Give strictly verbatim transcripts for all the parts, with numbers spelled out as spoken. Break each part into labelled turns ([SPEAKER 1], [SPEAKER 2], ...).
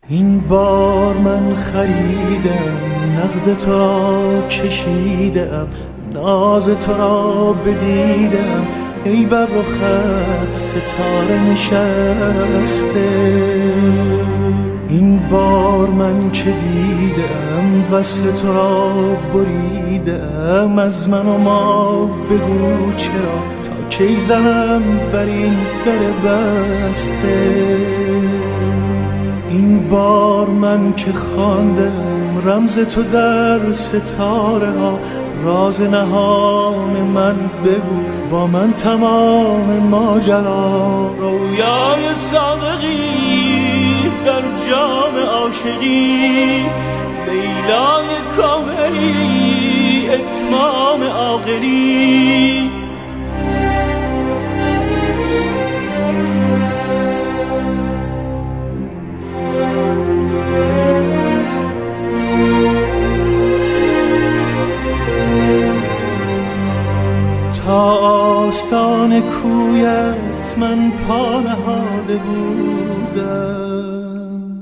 [SPEAKER 1] این بار من خریدم نقد تو را کشیدم، ناز تو را بدیدم، ای بر رخت ستاره نشسته. این بار من که دیدم وصل تو را بریدم، از من و ما بگو چرا تا کی زنم بر این در بسته. این بار من که خواندم رمز تو در ستاره ها، راز نهان من بگو با من تمام ماجرا. رویای صادقی در جام عاشقی، لیلای کاملی اتمام عاقلی. تا آستان کویت من پا نهاده بودم،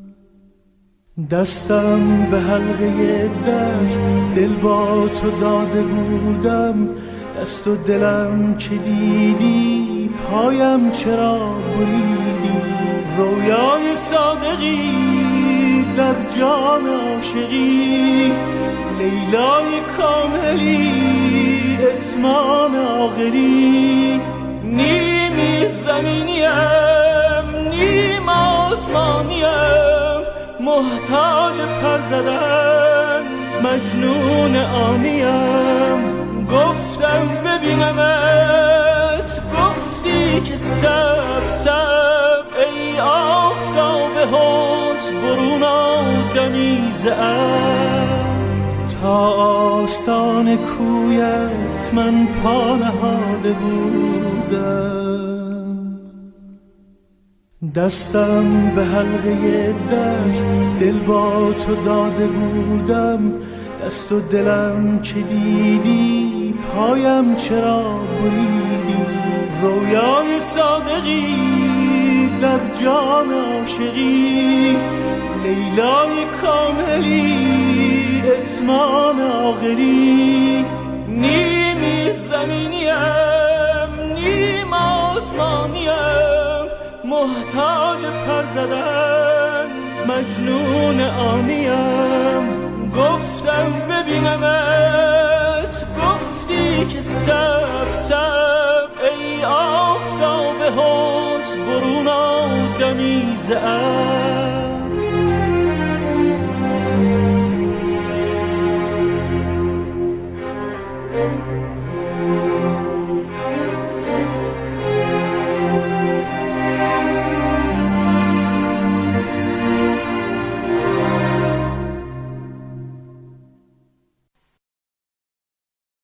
[SPEAKER 1] دستم به حلقه در دل با تو داده بودم. دست و دلم که دیدی پایم چرا بریدی. رویای صادقی در جام عاشقی، لیلای کاملی اتمام آخری. نیمی زمینیم نیم آسمانیم، محتاج پر زدن مجنون آنیم. گفتم ببینمت گفتی که سب سب، ای آفتاب حسن برون آدمی ز ابر. تا آستان کویت من پا نهاده بودم، دستم به حلقه در دل با تو داده بودم. دست و دلم که دیدی پایم چرا بریدی. رویای صادقی در جام عاشقی، لیلای کاملی اتمام آخری. نیمی زمینیم نیم آسمانیم، محتاج پر زدن مجنون آنیم. گفتم ببینمت گفتی که سب سب، ای آفتاب حسن برون آدمی ز ابر.